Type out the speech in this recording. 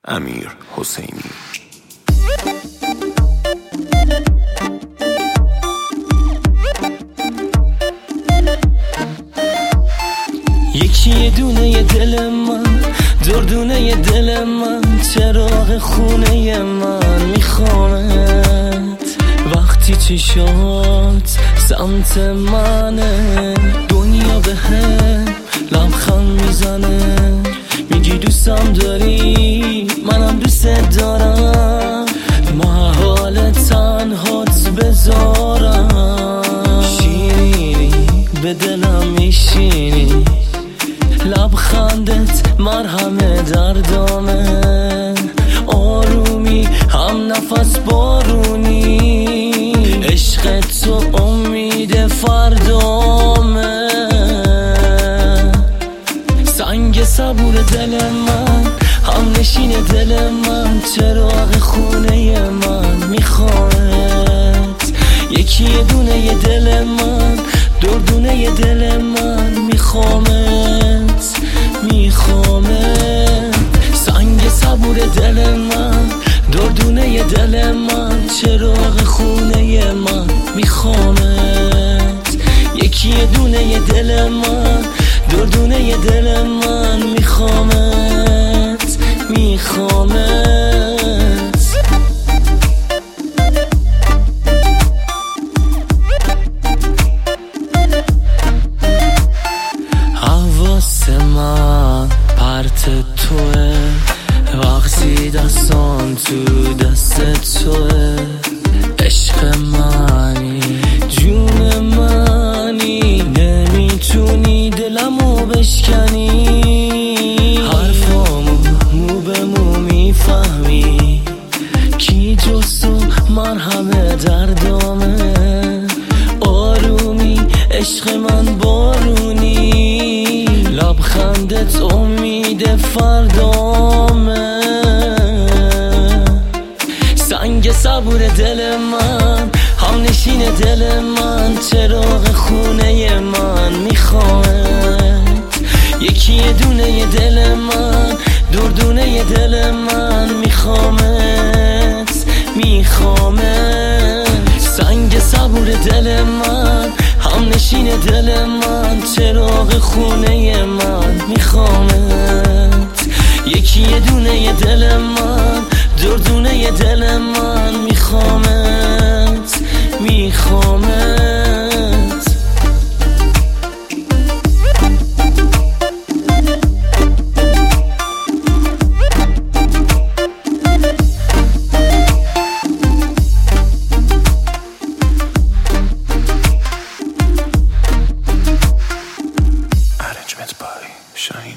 امیر حسینی. یکی یه دونه ی دل من، دردونه ی دل من، چراغ خونه من میخوامت. وقتی چشات سمت منه، دنیا به هم لبخند میزنه. میگی دوستم داری، منم دوست دارم، محال تنهات بذارم. شیرینی به دلم میشینی، لبخندت مرهم دردامه. آرومی هم نفس بارونی، عشق تو امید فردامه. سنگ صبور دل من، هم نشین دل من، چراغ خونه من میخوامت. یکی یه دونه ی دل من، دردونه ی دل من میخوامت. سنگ صبور دل من، دردونه ی دل من، چراغ خونه من میخوامت. یکی یه دونه ی دل من، دردونه ی دل من میخوامت. حواس من پرت توه، وقتی دستان تو دست توه. عشق منی، جون منی، نمیتونی دلمو بشکنی. حرفامو مو به مو میفهمی، کی جز تو مرهم دردامه. آرومی عشق من بارونی، لبخندت امید فردامه. سنگ صبور دل من، هم نشین دل من، چراغ خونه من میخوامت. یکی یه دونه ی دل من، دردونه ی دل من میخوامت. سنگ صبور دل من، هم نشین دل من، چراغ خونه من میخوامت. یکی یه دونه ی دل من، دردونه ی دل من میخوامت. Arrangement by Shaheen.